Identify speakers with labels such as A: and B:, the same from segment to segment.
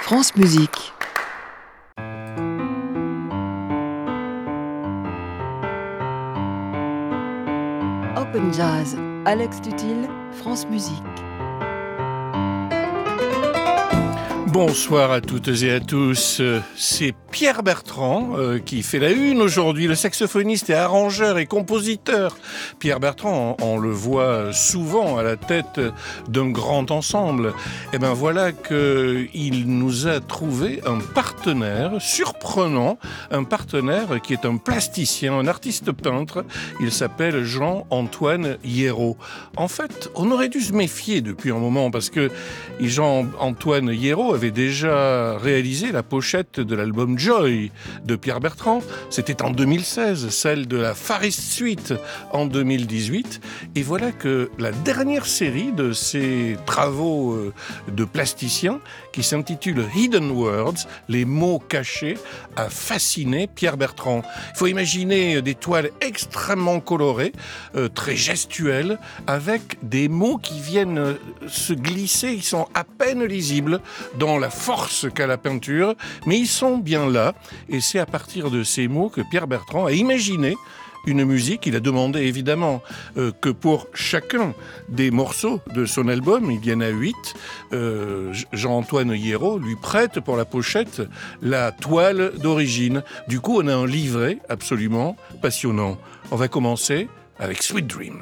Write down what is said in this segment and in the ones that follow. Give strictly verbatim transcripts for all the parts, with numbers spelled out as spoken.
A: France Musique. Open Jazz, Alex Tutil, France Musique.
B: Bonsoir à toutes et à tous, c'est Pierre Bertrand euh, qui fait la une aujourd'hui, le saxophoniste et arrangeur et compositeur. Pierre Bertrand, on, on le voit souvent à la tête d'un grand ensemble. Et ben voilà qu'il nous a trouvé un partenaire surprenant, un partenaire qui est un plasticien, un artiste peintre. Il s'appelle Jean-Antoine Hiérault. En fait, on aurait dû se méfier depuis un moment parce que Jean-Antoine Hiérault avait déjà réalisé la pochette de l'album Joy de Pierre Bertrand. C'était en deux mille seize, celle de la Far East Suite en deux mille dix-huit. Et voilà que la dernière série de ses travaux de plasticien, qui s'intitule Hidden Words, les mots cachés, a fasciné Pierre Bertrand. Il faut imaginer des toiles extrêmement colorées, euh, très gestuelles, avec des mots qui viennent se glisser, ils sont à peine lisibles dans la force qu'a la peinture, mais ils sont bien là, et c'est à partir de ces mots que Pierre Bertrand a imaginé une musique. Il a demandé évidemment euh, que pour chacun des morceaux de son album, il y en a huit, euh, Jean-Antoine Hiérault lui prête pour la pochette la toile d'origine. Du coup, on a un livret absolument passionnant. On va commencer avec Sweet Dreams.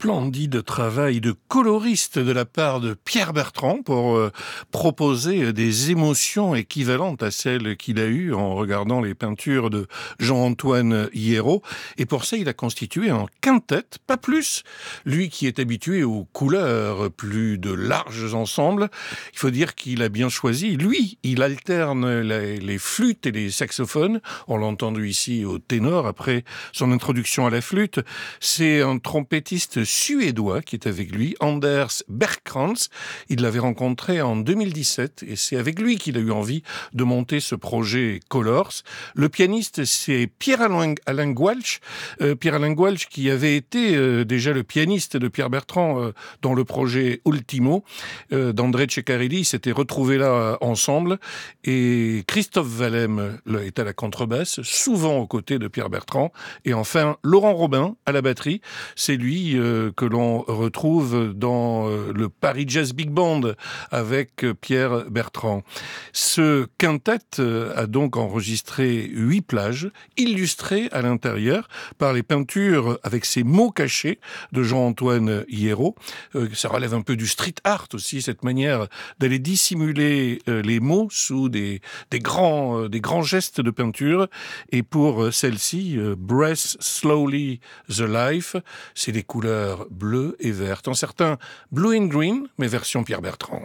B: Splendide travail de coloriste de la part de Pierre Bertrand pour euh, proposer des émotions équivalentes à celles qu'il a eues en regardant les peintures de Jean-Antoine Hiérault. Et pour ça, il a constitué un quintet, pas plus. Lui qui est habitué aux couleurs, plus de larges ensembles, il faut dire qu'il a bien choisi. Lui, il alterne les, les flûtes et les saxophones. On l'a entendu ici au ténor après son introduction à la flûte. C'est un trompettiste suédois qui est avec lui, Anders Bergkrans. Il l'avait rencontré en deux mille dix-sept et c'est avec lui qu'il a eu envie de monter ce projet Colors. Le pianiste, c'est Pierre-Alain Alain Gualch. Euh, Pierre-Alain Gualch qui avait été euh, déjà le pianiste de Pierre Bertrand euh, dans le projet Ultimo euh, d'André Ceccarelli. Ils s'étaient retrouvés là euh, ensemble et Christophe Valem là, est à la contrebasse, souvent aux côtés de Pierre Bertrand. Et enfin, Laurent Robin à la batterie. C'est lui euh, que l'on retrouve dans euh, le Paris Jazz Big Band avec euh, Pierre Bertrand. Ce quintet euh, a donc enregistré huit plages, illustrées à l'intérieur par les peintures avec ces mots cachés de Jean-Antoine Hiérault. Euh, ça relève un peu du street art aussi, cette manière d'aller dissimuler euh, les mots sous des, des, grands, euh, des grands gestes de peinture. Et pour euh, celle-ci, euh, Breath Slowly the Life, c'est des couleurs bleues et vertes. En certains, blue and green, mais version Pierre Bertrand.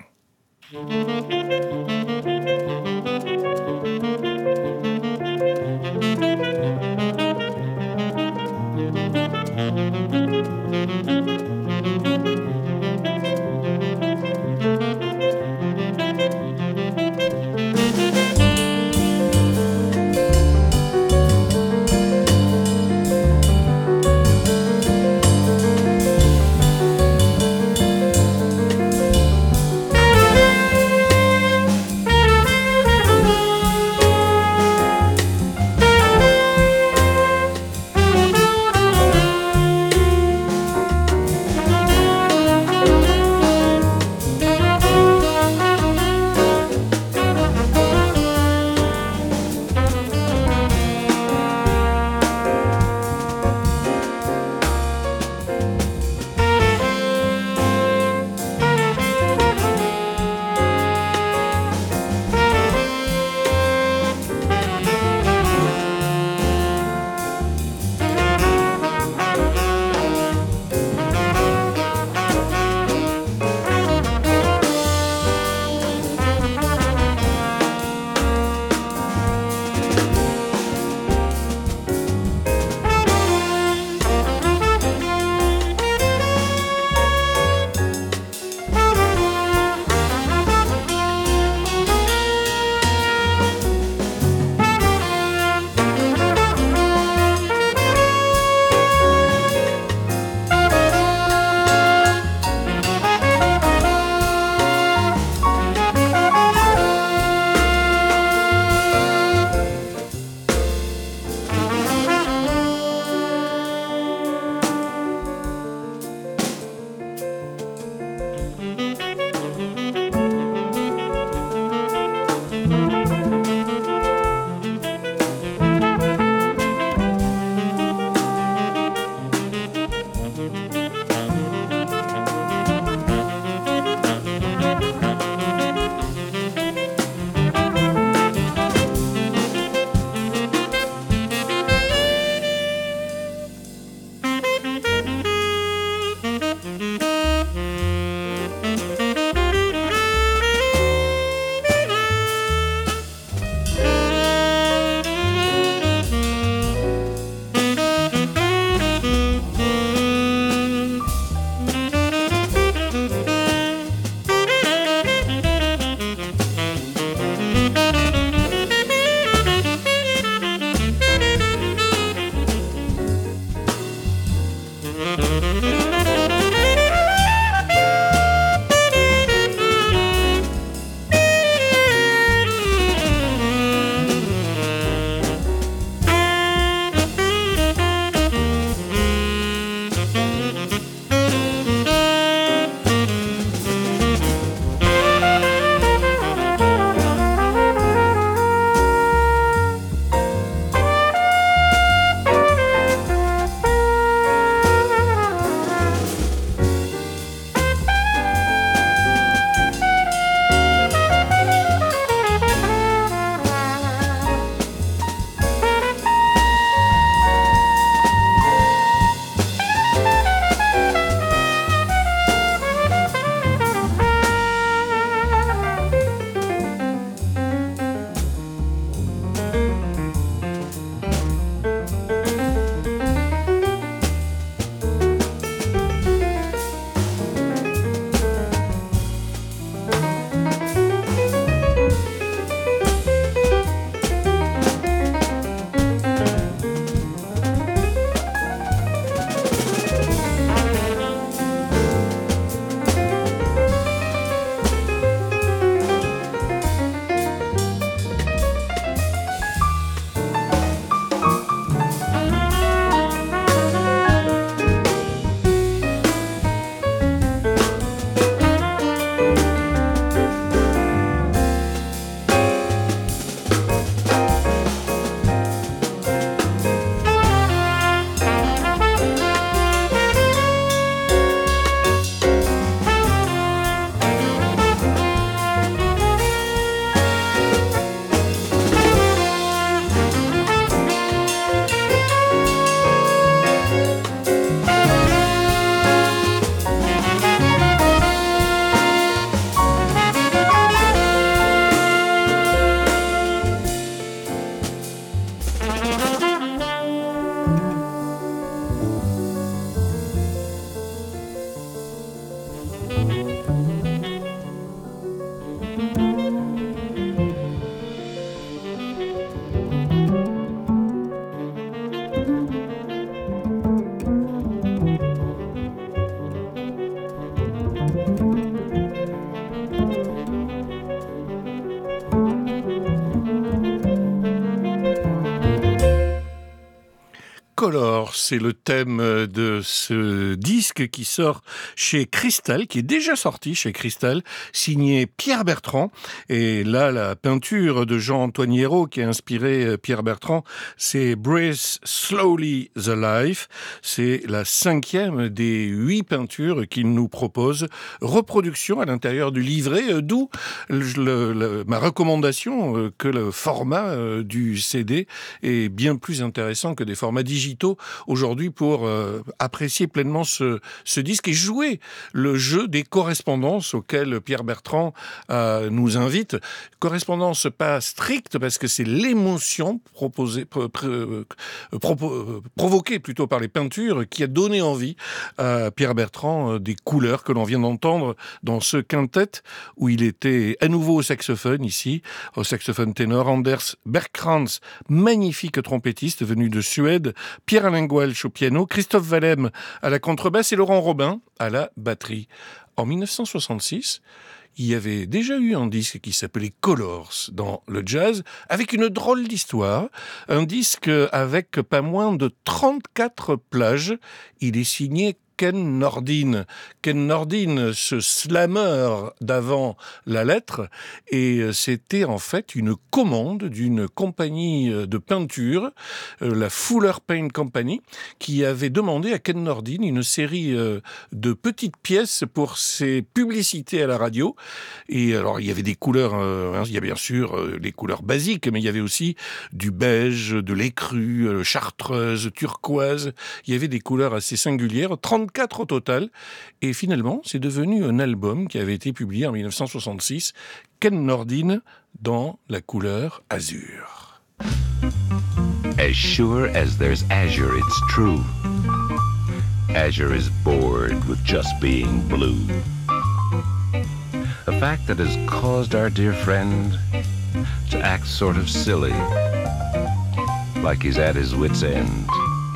B: Color, c'est le thème de ce disque qui sort chez Cristal, qui est déjà sorti chez Cristal, signé Pierre Bertrand. Et là, la peinture de Jean-Antoine Hierro qui a inspiré Pierre Bertrand, c'est Breathe Slowly the Life. C'est la cinquième des huit peintures qu'il nous propose. Reproduction à l'intérieur du livret, d'où le, le, ma recommandation que le format du C D est bien plus intéressant que des formats digitaux aujourd'hui pour euh, apprécier pleinement ce, ce disque et jouer le jeu des correspondances auxquelles Pierre Bertrand euh, nous invite. Correspondance pas stricte parce que c'est l'émotion proposée, pro, pro, pro, provoquée plutôt par les peintures qui a donné envie à Pierre Bertrand euh, des couleurs que l'on vient d'entendre dans ce quintet où il était à nouveau au saxophone ici, au saxophone ténor. Anders Bergkrans, magnifique trompettiste venu de Suède, Pierre-Alain Gouelch au piano, Christophe Valem à la contrebasse et Laurent Robin à la batterie. En mille neuf cent soixante-six, il y avait déjà eu un disque qui s'appelait Colors dans le jazz, avec une drôle d'histoire. Un disque avec pas moins de trente-quatre plages. Il est signé Ken Nordin. Ken Nordin, ce slammer d'avant la lettre, et c'était en fait une commande d'une compagnie de peinture, la Fuller Paint Company, qui avait demandé à Ken Nordin une série de petites pièces pour ses publicités à la radio. Et alors, il y avait des couleurs, hein, il y a bien sûr les couleurs basiques, mais il y avait aussi du beige, de l'écru, chartreuse, turquoise. Il y avait des couleurs assez singulières, trente-quatre au total. Et finalement, c'est devenu un album qui avait été publié en mille neuf cent soixante-six, Ken Nordin dans la couleur azur.
C: As sure as there's azure, it's true. Azure is bored with just being blue. A fact that has caused our dear friend to act sort of silly, like he's at his wit's end.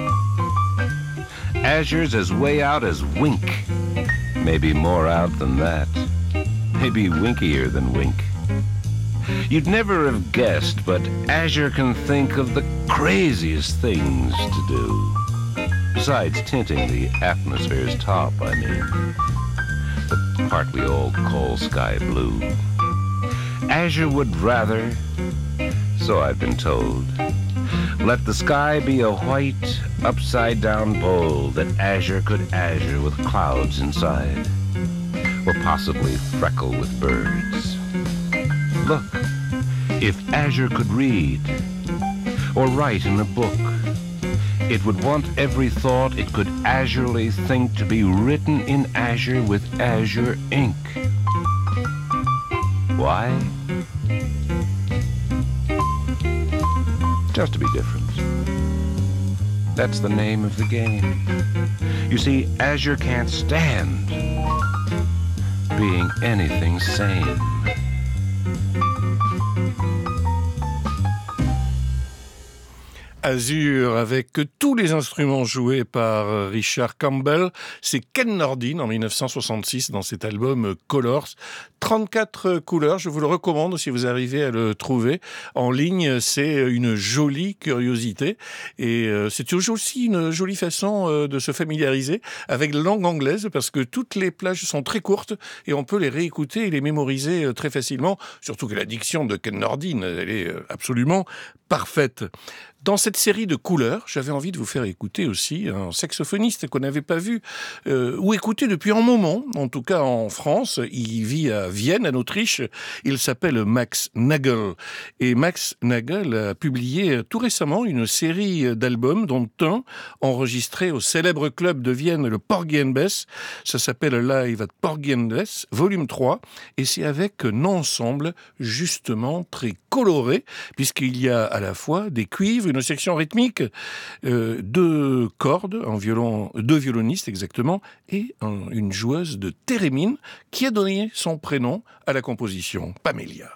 C: Azure's as way out as wink, maybe more out than that, maybe winkier than wink. You'd never have guessed, but Azure can think of the craziest things to do, besides tinting the atmosphere's top, I mean. The part we all call sky blue. Azure would rather, so I've been told, let the sky be a white, upside-down bowl that Azure could azure with clouds inside, or possibly freckle with birds. Look, if Azure could read, or write in a book, it would want every thought it could azurely think to be written in azure with azure ink. Why? Just to be different. That's the name of the game. You see, Azure can't stand being anything sane.
B: Azur avec tous les instruments joués par Richard Campbell, c'est Ken Nordin en mille neuf cent soixante-six dans cet album Colors. trente-quatre couleurs, je vous le recommande si vous arrivez à le trouver en ligne, c'est une jolie curiosité et c'est aussi une jolie façon de se familiariser avec la langue anglaise parce que toutes les plages sont très courtes et on peut les réécouter et les mémoriser très facilement, surtout que la diction de Ken Nordin, elle est absolument parfaite. Dans cette série de couleurs, j'avais envie de vous faire écouter aussi un saxophoniste qu'on n'avait pas vu euh, ou écouté depuis un moment, en tout cas en France. Il vit à Vienne, en Autriche. Il s'appelle Max Nagel. Et Max Nagel a publié tout récemment une série d'albums, dont un enregistré au célèbre club de Vienne, le Porgy and Bess. Ça s'appelle Live at Porgy and Bess, volume trois. Et c'est avec un ensemble justement très coloré, puisqu'il y a à la fois des cuivres, une section rythmique, euh, deux cordes, un violon, deux violonistes exactement, et un, une joueuse de thérémine qui a donné son prénom à la composition, Pamélia.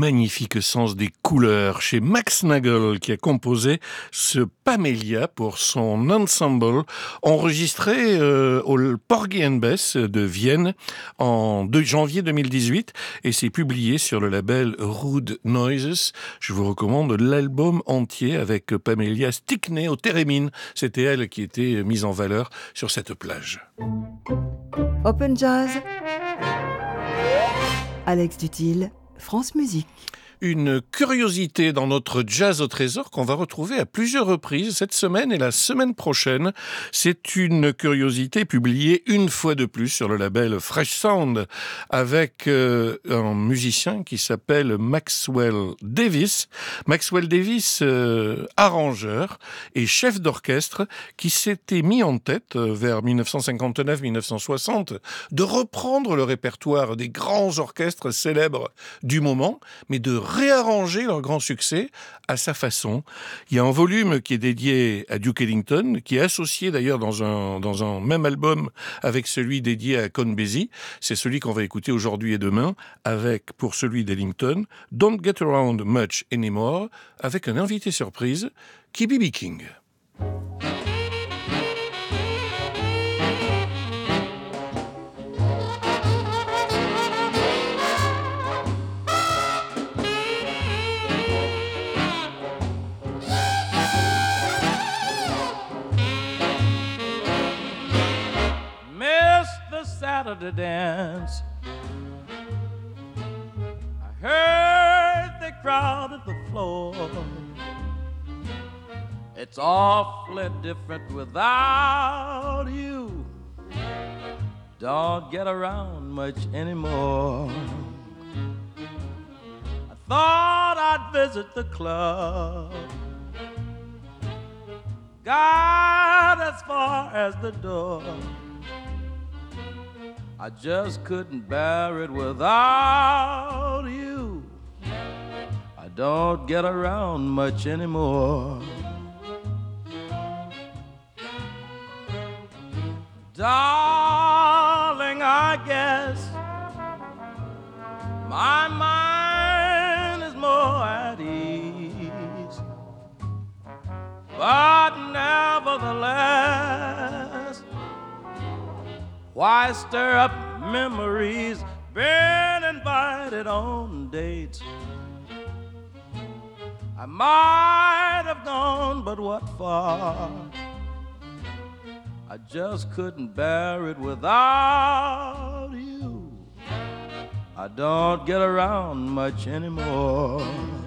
B: magnifique sens des couleurs chez Max Nagel qui a composé ce Pamélia pour son ensemble enregistré euh, au Porgy and Bess de Vienne en deux janvier deux mille dix-huit et c'est publié sur le label Rude Noises. Je vous recommande l'album entier avec Pamélia Stickney au thérémine. C'était elle qui était mise en valeur sur cette plage.
A: Open Jazz, Alex Dutil, France Musique.
B: Une curiosité dans notre jazz au trésor qu'on va retrouver à plusieurs reprises cette semaine et la semaine prochaine. C'est une curiosité publiée une fois de plus sur le label Fresh Sound avec euh, un musicien qui s'appelle Maxwell Davis. Maxwell Davis, euh, arrangeur et chef d'orchestre qui s'était mis en tête euh, vers dix-neuf cent cinquante-neuf à dix-neuf cent soixante de reprendre le répertoire des grands orchestres célèbres du moment, mais de réarranger leur grand succès à sa façon. Il y a un volume qui est dédié à Duke Ellington, qui est associé d'ailleurs dans un, dans un même album avec celui dédié à Count Basie. C'est celui qu'on va écouter aujourd'hui et demain, avec, pour celui d'Ellington, Don't Get Around Much Anymore, avec un invité surprise, qui est B B King.
D: Saturday dance. I heard they crowded the floor. It's awfully different without you. Don't get around much anymore. I thought I'd visit the club. Got as far as the door. I just couldn't bear it without you. I don't get around much anymore. Darling, I guess my mind is more at ease. But nevertheless, why stir up memories? Been invited on dates. I might have gone, but what for? I just couldn't bear it without you. I don't get around much anymore.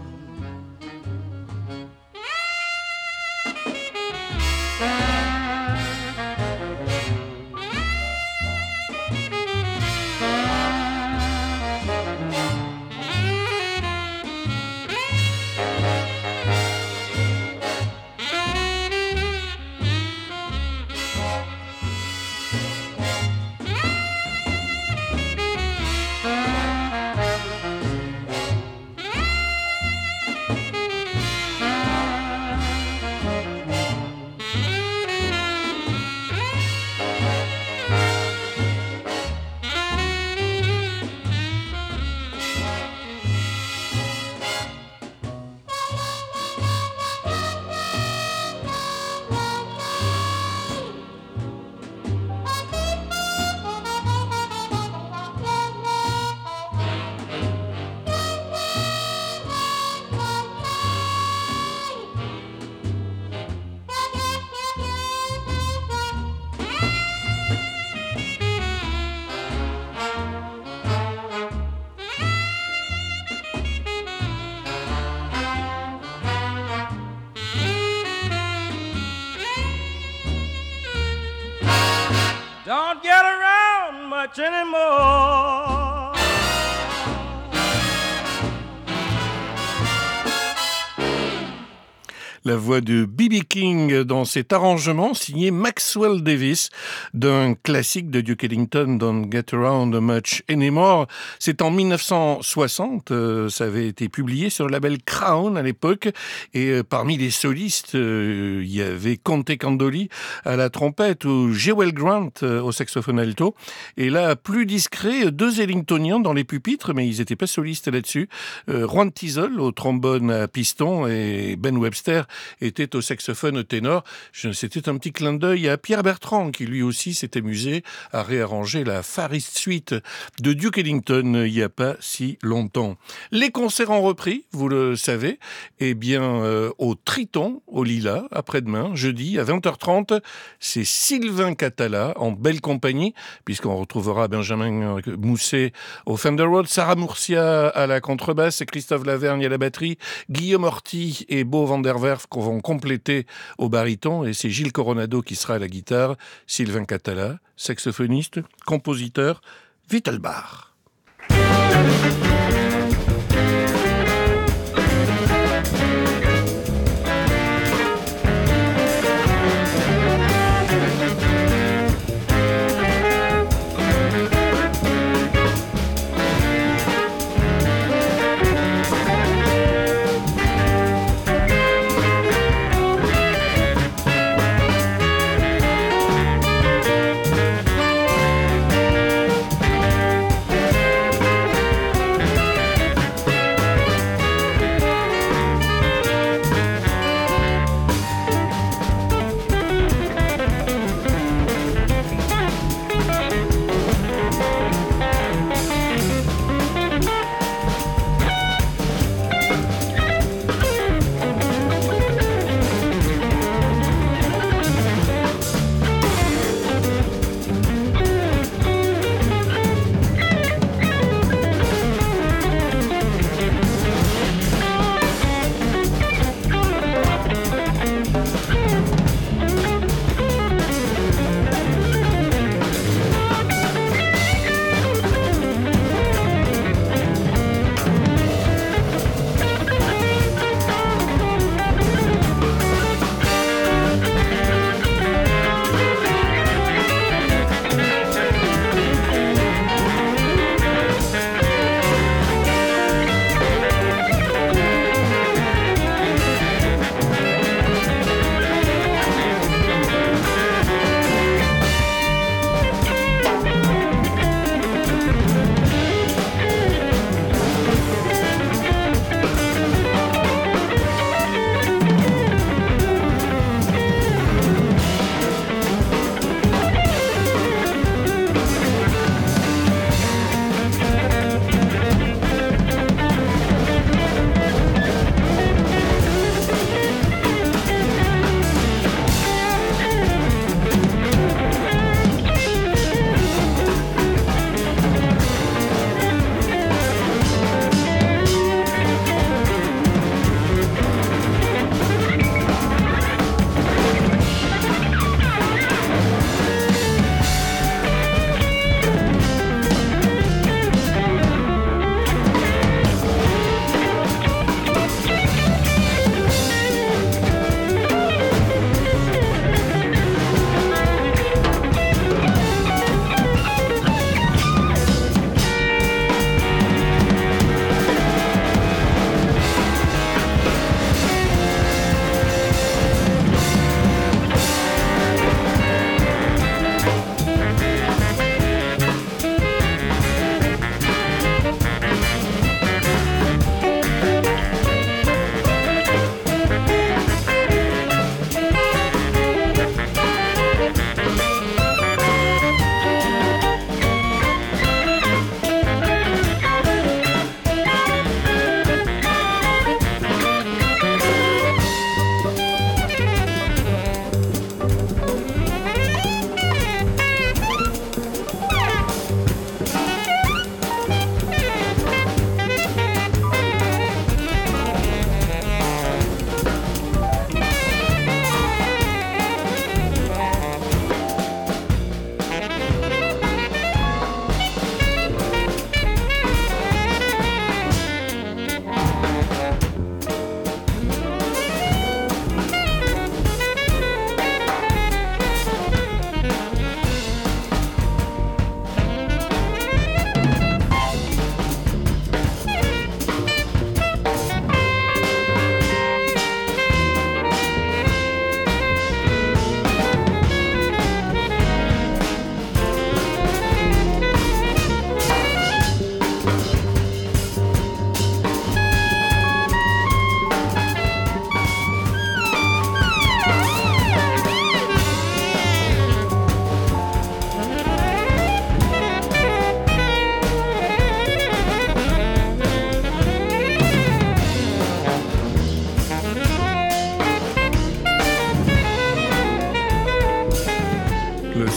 D: Don't get around much anymore.
B: La voix de B B King dans cet arrangement signé Maxwell Davis d'un classique de Duke Ellington, Don't Get Around Much Anymore. C'est en mille neuf cent soixante, euh, ça avait été publié sur le label Crown à l'époque, et euh, parmi les solistes, euh, il y avait Conte Candoli à la trompette ou Jewel Grant euh, au saxophone alto, et là, plus discret, deux Ellingtoniens dans les pupitres, mais ils n'étaient pas solistes là-dessus. Euh, Juan Tizol au trombone à piston et Ben Webster était au saxophone ténor. C'était un petit clin d'œil à Pierre Bertrand qui lui aussi s'est amusé à réarranger la Far East Suite de Duke Ellington il n'y a pas si longtemps. Les concerts ont repris, vous le savez, eh bien euh, au Triton, au Lilas, après-demain, jeudi à vingt heures trente, c'est Sylvain Catala en belle compagnie, puisqu'on retrouvera Benjamin Mousset au Fender Rhodes, Sarah Mourcia à la contrebasse et Christophe Lavergne à la batterie, Guillaume Horty et Beau van der Werf qu'on vont compléter au baryton, et c'est Gilles Coronado qui sera à la guitare, Sylvain Catala, saxophoniste, compositeur, Wittelbach.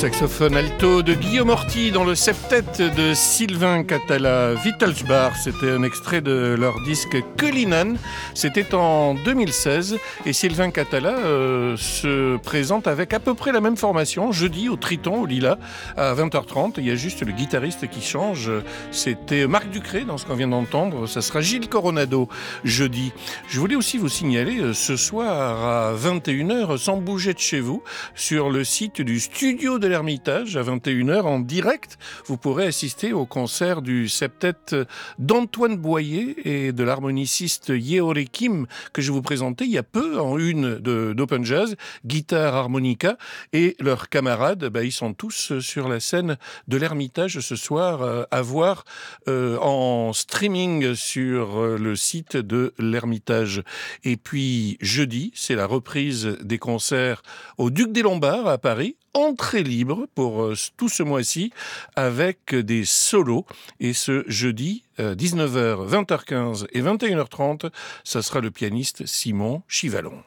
B: saxophone alto de Guillaume Horty dans le septet de Sylvain Catala. Wittelsbach, c'était un extrait de leur disque Cullinan. C'était en deux mille seize et Sylvain Catala euh, se présente avec à peu près la même formation jeudi au Triton, au Lila, à vingt heures trente. Il y a juste le guitariste qui change. C'était Marc Ducré dans ce qu'on vient d'entendre. Ça sera Gilles Coronado jeudi. Je voulais aussi vous signaler ce soir à vingt et une heures, sans bouger de chez vous, sur le site du Studio de l'Ermitage, à vingt et une heures en direct, vous pourrez assister au concert du septet d'Antoine Boyer et de l'harmoniciste Yeore Kim que je vous présentais il y a peu en une de, d'Open Jazz, guitare, harmonica, et leurs camarades, bah, ils sont tous sur la scène de l'Ermitage ce soir, euh, à voir euh, en streaming sur euh, le site de l'Ermitage. Et puis jeudi, c'est la reprise des concerts au Duc des Lombards à Paris, entrée libre pour euh, tout ce mois-ci avec des solos. Et ce jeudi, euh, dix-neuf heures, vingt heures quinze et vingt et une heures trente, ça sera le pianiste Simon Chivalon.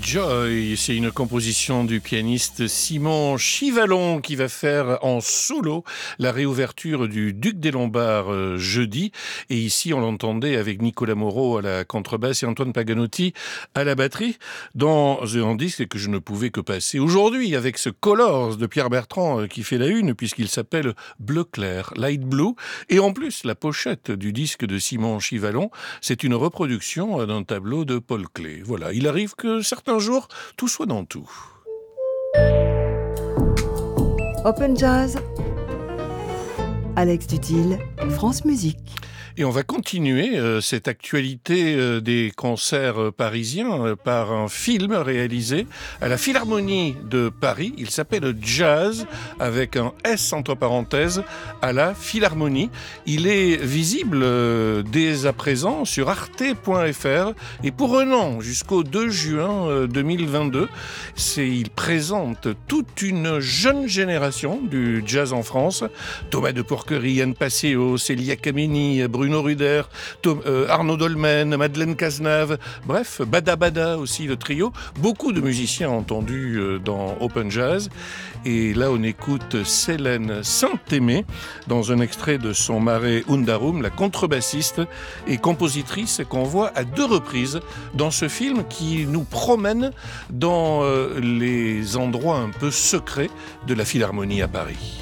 B: Joy, c'est une composition du pianiste Simon Chivalon qui va faire en solo la réouverture du Duc des Lombards euh, jeudi. Et ici, on l'entendait avec Nicolas Moreau à la contrebasse et Antoine Paganotti à la batterie dans un disque que je ne pouvais que passer aujourd'hui avec ce Colors de Pierre Bertrand euh, qui fait la une puisqu'il s'appelle Bleu Clair, Light Blue. Et en plus, la pochette du disque de Simon Chivalon, c'est une reproduction euh, d'un tableau de Paul Klee. Voilà, il arrive que certains jour, tout soit dans tout.
A: Open Jazz, Alex Dutil, France Musique.
B: Et on va continuer euh, cette actualité euh, des concerts euh, parisiens euh, par un film réalisé à la Philharmonie de Paris. Il s'appelle Jazz, avec un S entre parenthèses, à la Philharmonie. Il est visible euh, dès à présent sur arte point f r et pour un an, jusqu'au deux juin euh, deux mille vingt-deux, c'est, il présente toute une jeune génération du jazz en France. Thomas de Porquerie, Anne Passeo, Célia Kameni, Bruno Ruder, Tom, euh, Arnaud Dolmen, Madeleine Cazenave, bref, Bada Bada aussi, le trio. Beaucoup de musiciens entendus euh, dans Open Jazz. Et là, on écoute Célène Saint-Aimé dans un extrait de son Mare Undarum, la contrebassiste et compositrice qu'on voit à deux reprises dans ce film qui nous promène dans euh, les endroits un peu secrets de la Philharmonie à Paris.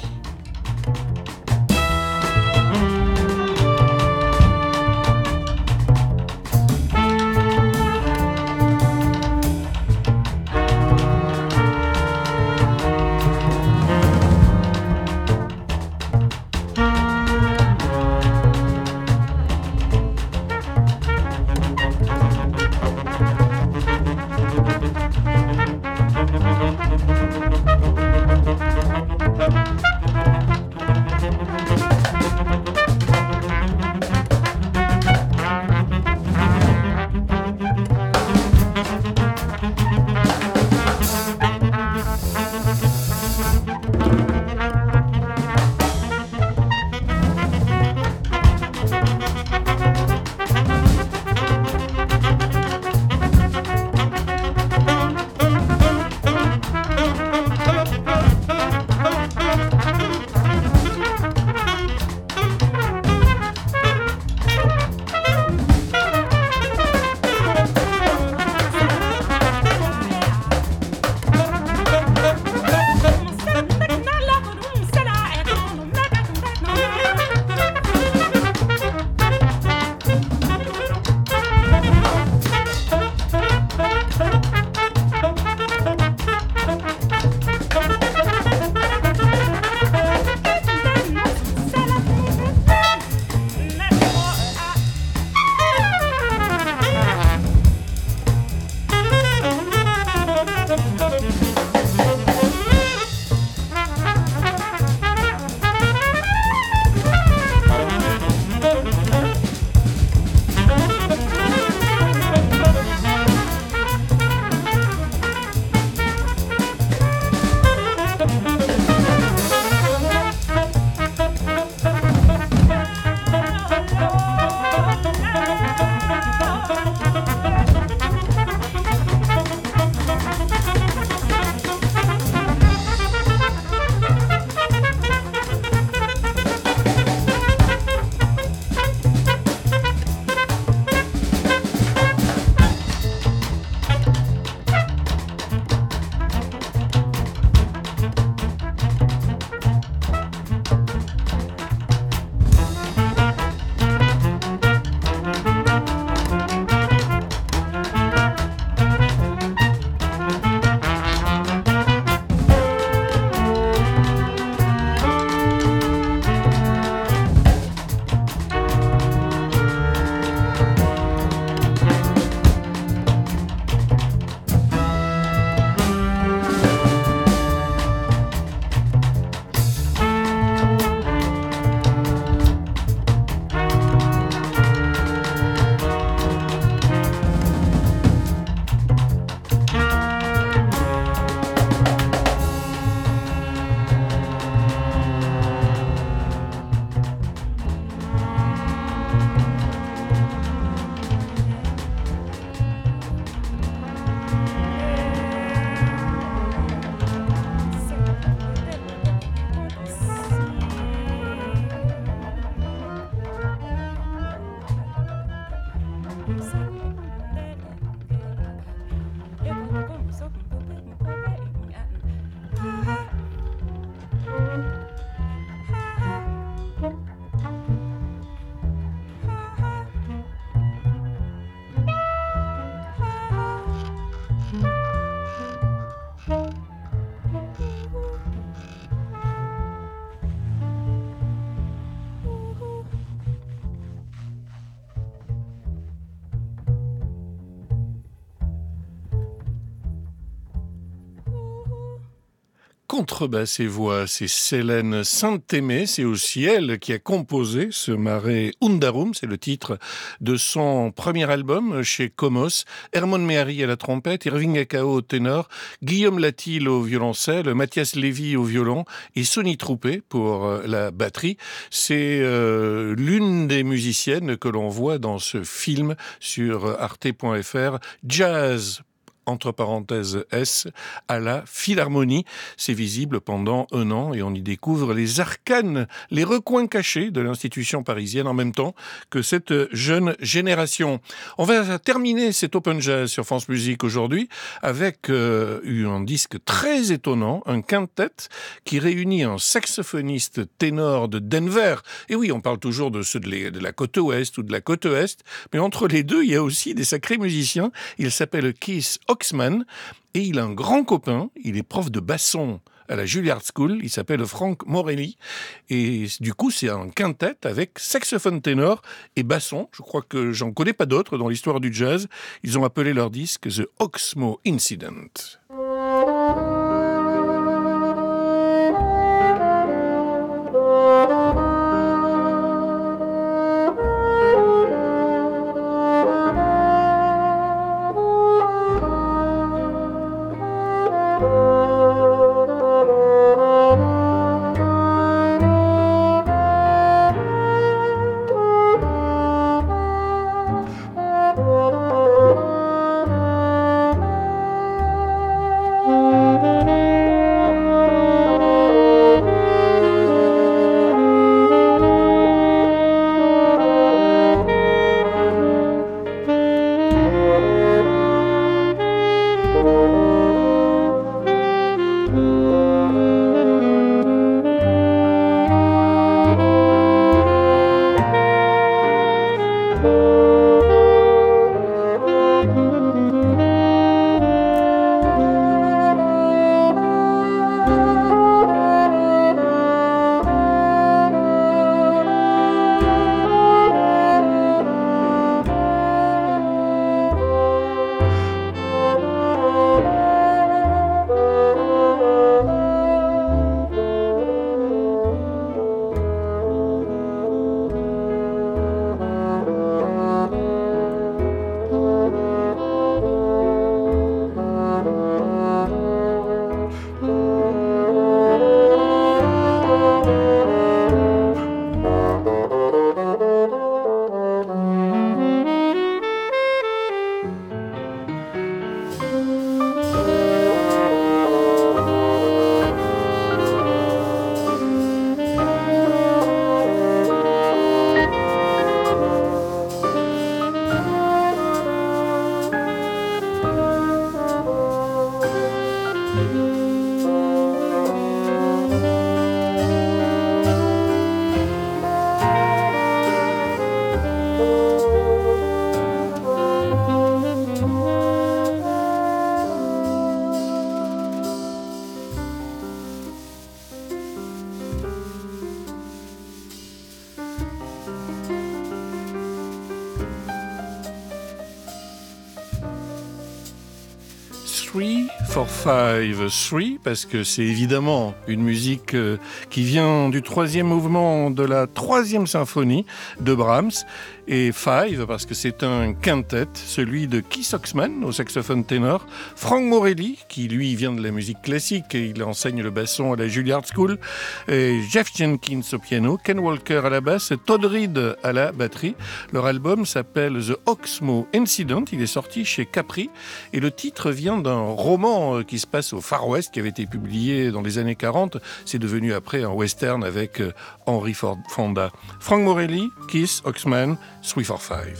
B: contrebasse et voix, c'est Célène Saint-Aimé, c'est aussi elle qui a composé ce Mare Undarum, c'est le titre de son premier album chez Comos. Hermon Mehari à la trompette, Irving Akao au ténor, Guillaume Latil au violoncelle, Mathias Lévy au violon et Sony Troupé pour la batterie. C'est euh, l'une des musiciennes que l'on voit dans ce film sur arte point f r, Jazz entre parenthèses S, à la Philharmonie. C'est visible pendant un an et on y découvre les arcanes, les recoins cachés de l'institution parisienne en même temps que cette jeune génération. On va terminer cet Open Jazz sur France Musique aujourd'hui avec euh, un disque très étonnant, un quintet qui réunit un saxophoniste ténor de Denver. Et oui, on parle toujours de ceux de, les, de la côte ouest ou de la côte est, mais entre les deux, il y a aussi des sacrés musiciens. Il s'appelle Keith Oxman et il a un grand copain, il est prof de basson à la Juilliard School, il s'appelle Frank Morelli et du coup c'est un quintet avec saxophone ténor et basson. Je crois que j'en connais pas d'autres dans l'histoire du jazz. Ils ont appelé leur disque The Oxmo Incident. three for five, three, parce que c'est évidemment une musique euh, qui vient du troisième mouvement de la troisième symphonie de Brahms, et five parce que c'est un quintet, celui de Keith Oxman au saxophone ténor, Frank Morelli qui lui vient de la musique classique et il enseigne le basson à la Juilliard School, et Jeff Jenkins au piano, Ken Walker à la basse et Todd Reed à la batterie. Leur album s'appelle The Oxmo Incident, il est sorti chez Capri et le titre vient d'un roman qui se passe au Far West qui avait été publié dans les années quarante. C'est devenu après un western avec Henry Fonda. Frank Morelli, Keith Oxman, three for five.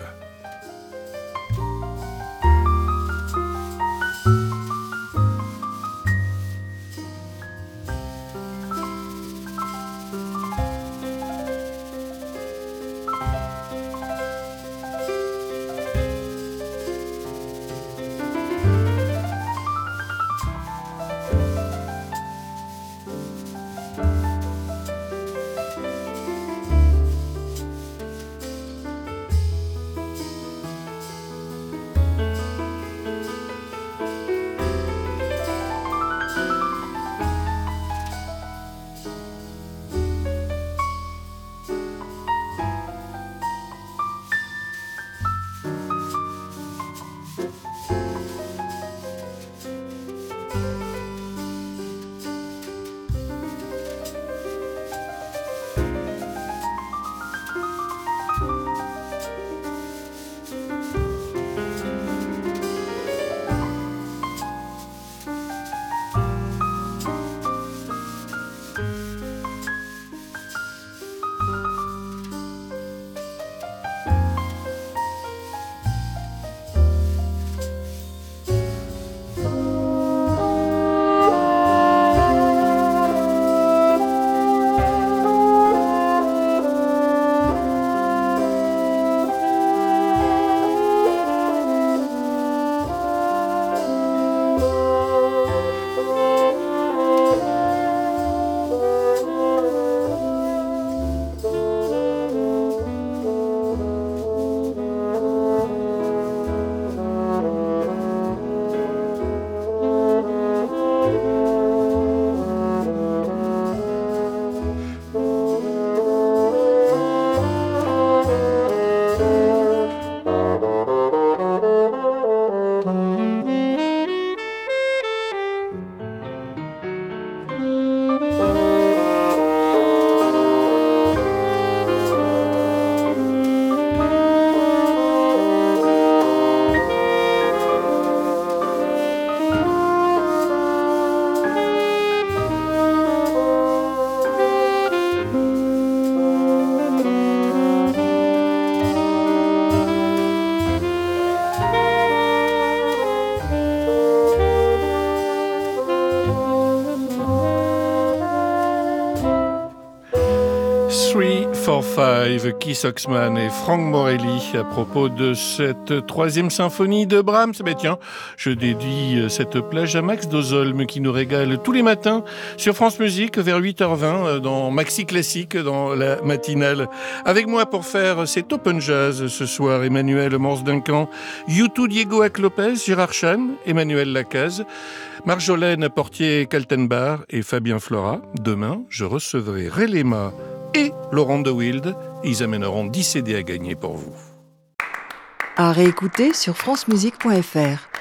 B: for Five, Keith Oxman et Frank Morelli à propos de cette troisième symphonie de Brahms. Ben tiens, je dédie cette plage à Max Dozolm qui nous régale tous les matins sur France Musique vers huit heures vingt dans Maxi Classique, dans la matinale. Avec moi pour faire cet Open Jazz ce soir, Emmanuel Mors-Duncan, Youtou Diego Ac-Lopez, Gérard Chan, Emmanuel Lacaze, Marjolaine Portier-Kaltenbach et Fabien Flora. Demain, je recevrai Relema et Laurent de Wild. Ils amèneront dix C D à gagner pour vous.
A: À réécouter sur francemusique point f r.